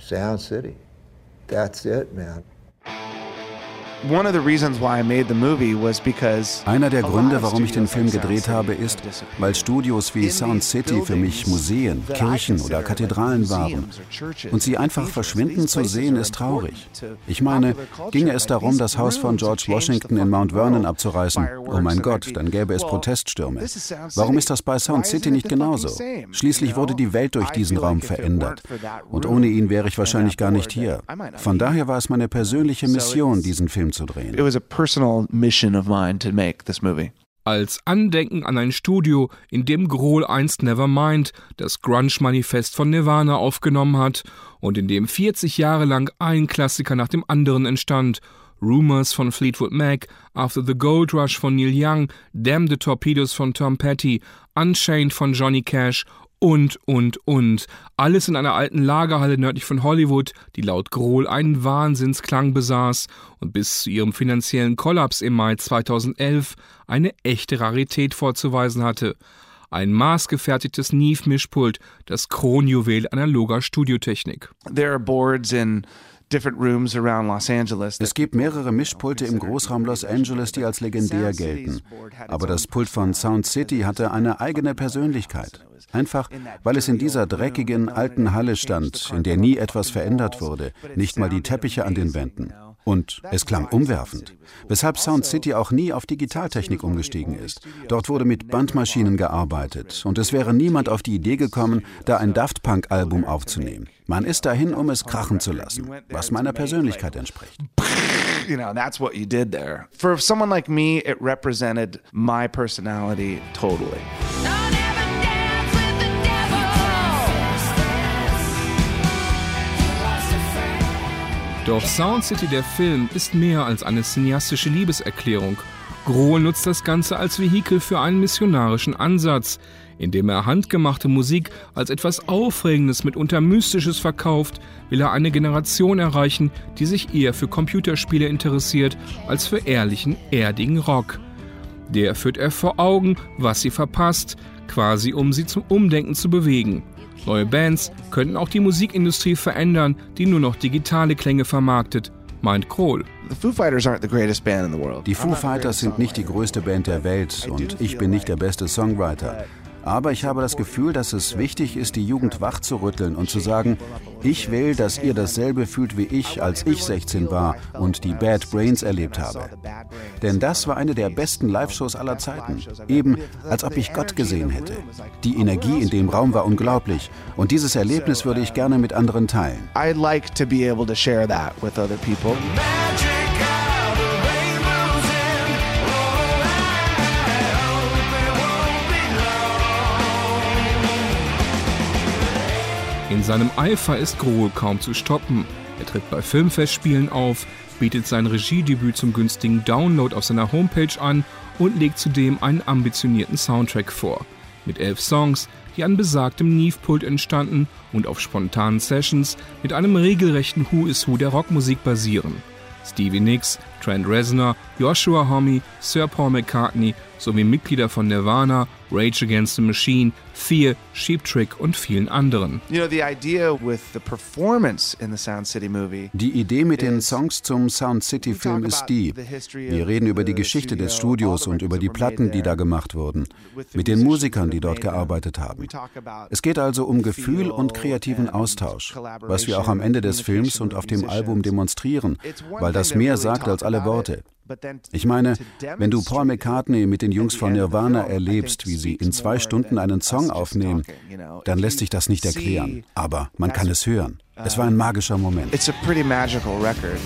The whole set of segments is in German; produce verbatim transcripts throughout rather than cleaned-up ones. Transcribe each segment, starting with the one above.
Sound City. That's it, man. Einer der Gründe, warum ich den Film gedreht habe, ist, weil Studios wie Sound City für mich Museen, Kirchen oder Kathedralen waren. Und sie einfach verschwinden zu sehen, ist traurig. Ich meine, ginge es darum, das Haus von George Washington in Mount Vernon abzureißen, oh mein Gott, dann gäbe es Proteststürme. Warum ist das bei Sound City nicht genauso? Schließlich wurde die Welt durch diesen Raum verändert. Und ohne ihn wäre ich wahrscheinlich gar nicht hier. Von daher war es meine persönliche Mission, diesen Film zu drehen. It was a personal mission of mine to make this movie. Als Andenken an ein Studio, in dem Grohl einst Nevermind, das Grunge-Manifest von Nirvana, aufgenommen hat und in dem vierzig Jahre lang ein Klassiker nach dem anderen entstand. Rumors von Fleetwood Mac, After the Gold Rush von Neil Young, Damn the Torpedoes von Tom Petty, Unchained von Johnny Cash und, und, und. Alles in einer alten Lagerhalle nördlich von Hollywood, die laut Grohl einen Wahnsinnsklang besaß und bis zu ihrem finanziellen Kollaps im Mai zweitausendelf eine echte Rarität vorzuweisen hatte. Ein maßgefertigtes Neve-Mischpult, das Kronjuwel analoger Studiotechnik. There are boards in different rooms around Los Angeles. Es gibt mehrere Mischpulte im Großraum Los Angeles, die als legendär gelten. Aber das Pult von Sound City hatte eine eigene Persönlichkeit. Einfach, weil es in dieser dreckigen, alten Halle stand, in der nie etwas verändert wurde, nicht mal die Teppiche an den Wänden. Und es klang umwerfend, weshalb Sound City auch nie auf Digitaltechnik umgestiegen ist. Dort wurde mit Bandmaschinen gearbeitet und es wäre niemand auf die Idee gekommen, da ein Daft Punk-Album aufzunehmen. Man ist dahin, um es krachen zu lassen, was meiner Persönlichkeit entspricht. You know, that's what you did there. For someone like me, it represented my personality totally. Doch Sound City, der Film, ist mehr als eine cineastische Liebeserklärung. Grohl nutzt das Ganze als Vehikel für einen missionarischen Ansatz, indem er handgemachte Musik als etwas Aufregendes, mitunter Mystisches verkauft, will er eine Generation erreichen, die sich eher für Computerspiele interessiert, als für ehrlichen, erdigen Rock. Der führt er vor Augen, was sie verpasst, quasi um sie zum Umdenken zu bewegen. Neue Bands könnten auch die Musikindustrie verändern, die nur noch digitale Klänge vermarktet, meint Grohl. Die Foo Fighters sind nicht die größte Band der Welt und ich bin nicht der beste Songwriter. Aber ich habe das Gefühl, dass es wichtig ist, die Jugend wach zu rütteln und zu sagen, ich will, dass ihr dasselbe fühlt wie ich, als ich sechzehn war und die Bad Brains erlebt habe. Denn das war eine der besten Live-Shows aller Zeiten. Eben, als ob ich Gott gesehen hätte. Die Energie in dem Raum war unglaublich und dieses Erlebnis würde ich gerne mit anderen teilen. I'd like to be able to share that with other people. In seinem Eifer ist Grohl kaum zu stoppen. Er tritt bei Filmfestspielen auf, bietet sein Regiedebüt zum günstigen Download auf seiner Homepage an und legt zudem einen ambitionierten Soundtrack vor. Mit elf Songs, die an besagtem Neve-Pult entstanden und auf spontanen Sessions mit einem regelrechten Who is Who der Rockmusik basieren. Stevie Nicks, Trent Reznor, Joshua Homme, Sir Paul McCartney sowie Mitglieder von Nirvana, Rage Against the Machine, Fear, Cheap Trick und vielen anderen. You know, the idea with the performance in the Sound City movie. Die Idee mit den Songs zum Sound City Film ist die: Wir reden über die Geschichte des Studios und über die Platten, die da gemacht wurden, mit den Musikern, die dort gearbeitet haben. Es geht also um Gefühl und kreativen Austausch, was wir auch am Ende des Films und auf dem Album demonstrieren, weil das mehr sagt als alle Worte. Ich meine, wenn du Paul McCartney mit den Jungs von Nirvana erlebst, wie sie in zwei Stunden einen Song aufnehmen, dann lässt sich das nicht erklären. Aber man kann es hören. Es war ein magischer Moment. It's a pretty magical record.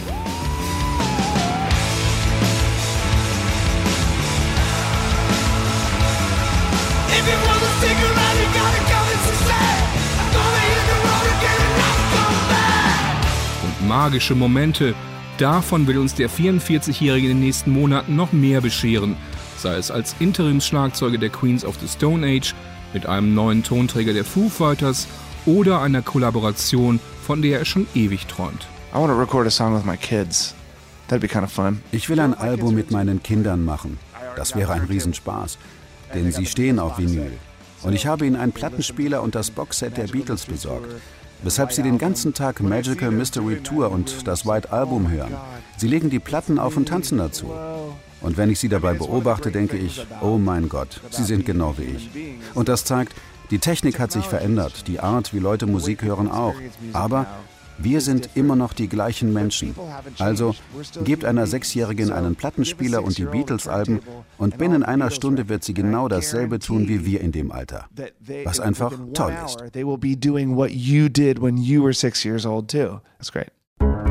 Und magische Momente. Davon will uns der vierundvierzigjährige in den nächsten Monaten noch mehr bescheren, sei es als Interimsschlagzeuger der Queens of the Stone Age, mit einem neuen Tonträger der Foo Fighters oder einer Kollaboration, von der er schon ewig träumt. I want to record a song with my kids. That'd be kind of fun. Ich will ein Album mit meinen Kindern machen. Das wäre ein Riesenspaß, denn sie stehen auf Vinyl. Und ich habe ihnen einen Plattenspieler und das Boxset der Beatles besorgt. weshalb sie den ganzen Tag Magical Mystery Tour und das White Album hören. Sie legen die Platten auf und tanzen dazu. Und wenn ich sie dabei beobachte, denke ich, oh mein Gott, sie sind genau wie ich. Und das zeigt, die Technik hat sich verändert, die Art, wie Leute Musik hören auch. Aber wir sind immer noch die gleichen Menschen. Also gebt einer Sechsjährigen einen Plattenspieler und die Beatles-Alben und binnen einer Stunde wird sie genau dasselbe tun wie wir in dem Alter. Was einfach toll ist. They will be doing what you did when you were six years old too. That's great.